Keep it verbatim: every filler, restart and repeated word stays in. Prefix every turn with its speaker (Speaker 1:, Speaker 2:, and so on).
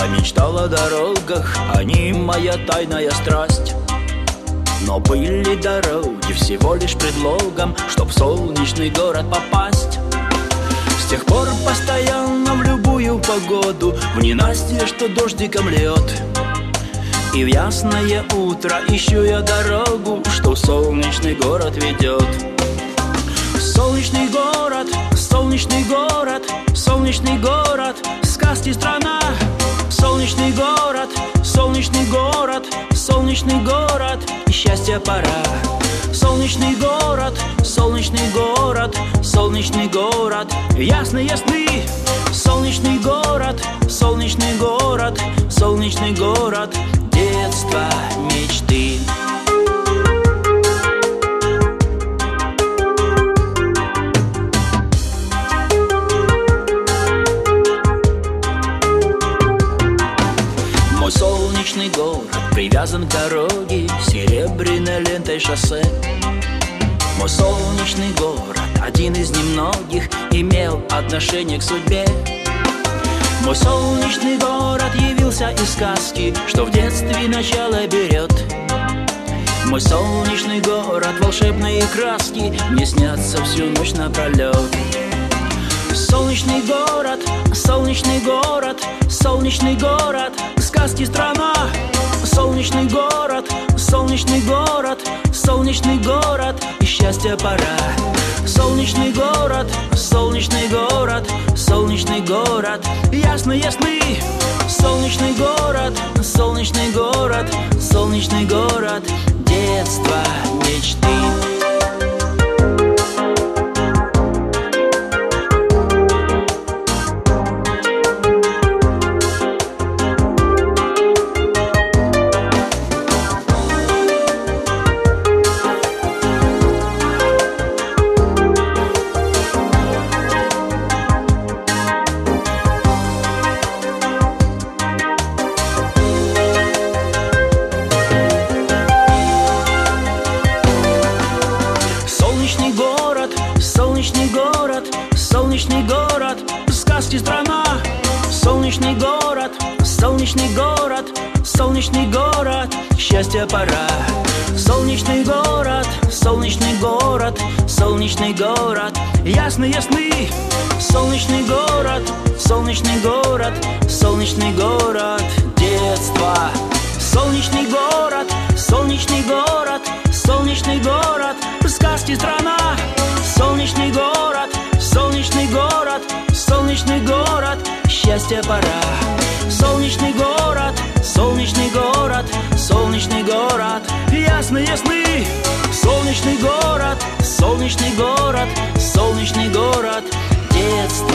Speaker 1: Помечтал о дорогах, они моя тайная страсть. Но были дороги всего лишь предлогом, чтоб в солнечный город попасть. С тех пор постоянно в любую погоду, в ненастье, что дождиком льет, и в ясное утро ищу я дорогу, что в солнечный город ведет. Солнечный город, солнечный город, солнечный город, сказки страна. Солнечный город, солнечный город, солнечный город, и счастья пора. Солнечный город, солнечный город, солнечный город, ясный, ясный. Солнечный город, солнечный город, солнечный город, детство, мечты. Мой солнечный город привязан к дороге серебряной лентой шоссе. Мой солнечный город, один из немногих, имел отношение к судьбе. Мой солнечный город явился из сказки, что в детстве начало берет. Мой солнечный город, волшебные краски мне снятся всю ночь напролет. Солнечный город, солнечный город, солнечный город, сказки страна. Солнечный город, солнечный город, солнечный город, и счастья пора. Солнечный город, солнечный город, солнечный город, ясный, ясный. Солнечный город, солнечный город, солнечный город, детство, мечты. Солнечный город, солнечный город, сказки страна. Солнечный город, солнечный город, солнечный город, счастья пора. Солнечный город, солнечный город, солнечный город, ясный, ясный. Солнечный город, солнечный город, солнечный город, детство. Солнечный город, солнечный город, солнечный город, сказки страна. Солнечный город, солнечный город, солнечный город, счастья пора. Солнечный город, солнечный город, солнечный город, ясный, ясный. Солнечный город, солнечный город, солнечный город, детство.